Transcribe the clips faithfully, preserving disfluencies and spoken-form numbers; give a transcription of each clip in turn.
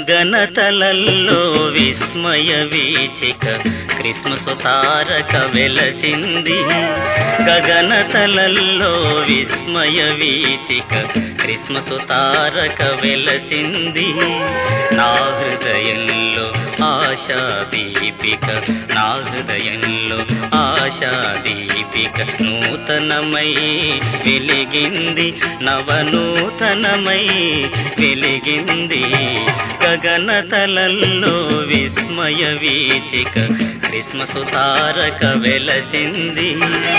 గగనతలల్లో విస్మయ వీచిక క్రిస్మసు తారక వెలసింది. గగనతలల్లో విస్మయ వీచిక క్రిస్మసు తారక వెలసింది. నా హృదయంలో ఆశా దీపిక, నా హృదయంలో ఆశా దీపిక నూతనమై వెలిగింది, నవనూతనమై వెలిగింది. గగనతలల్లో విస్మయ వీచిక క్రిస్మసు తారక వెలసింది.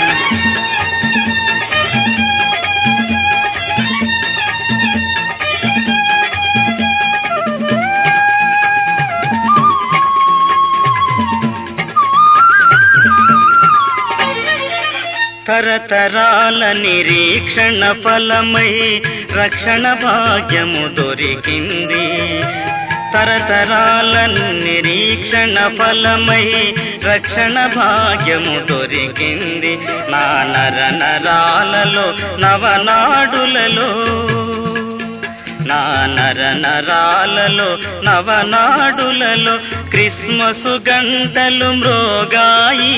తరతరాల నిరీక్షణ ఫలమై రక్షణ భాగ్యము దొరికింది. తరతరాల నిరీక్షణ ఫలమై రక్షణ భాగ్యము దొరికింది. నా నర నరాలలో నవనాడులలో, నా నర నరాలలో నవనాడులలో క్రిస్మసు గంటలు మ్రోగాయి,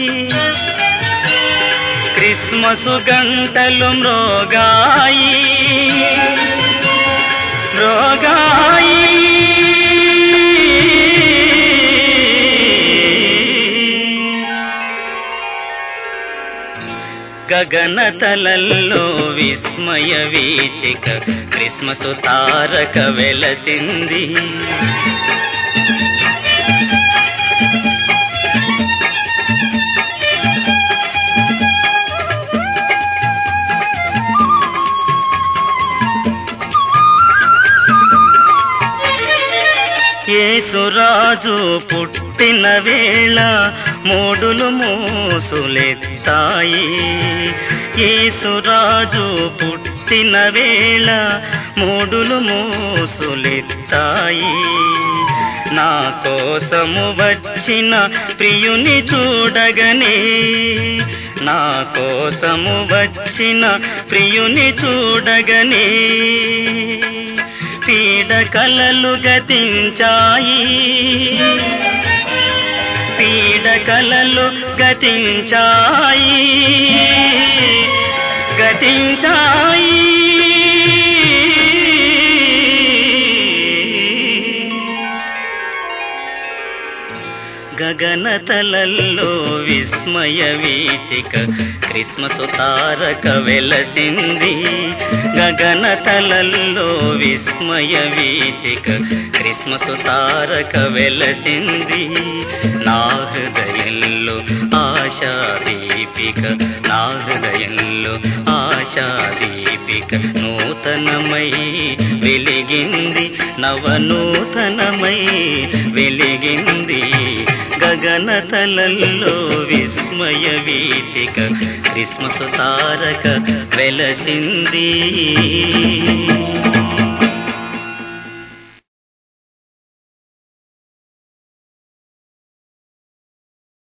క్రిస్మసు గంటలు మ్రోగాయి మ్రోగాయి. గగనతలల్లో విస్మయ వీచిక క్రిస్మసు తారక వెలసింది. యేసురాజు పుట్టిన వేళ మోడులు మోసులెత్తాయి. యేసురాజు పుట్టిన వేళ మోడులు మోసులెత్తాయి. నా కోసము వచ్చిన ప్రియుని చూడగనే, నా కోసము వచ్చిన ప్రియుని చూడగనే పీడకలలు గతించాయి, పీడకలలు గతించాయి గతించాయి. గగనతలల్లో విస్మయ వీచిక క్రిస్మసు తారక వెలసింది. గగనతలల్లో విస్మయ వీచిక క్రిస్మసు తారక వెలసింది. నా హృదయంలో ఆశా దీపిక, నా హృదయంలో ఆశా దీపిక నూతనమై వెలిగింది, నవనూతనమై వెలిగింది. గగనతలల్లో విస్మయ వీచిక క్రిస్మసు తారక వెలసింది.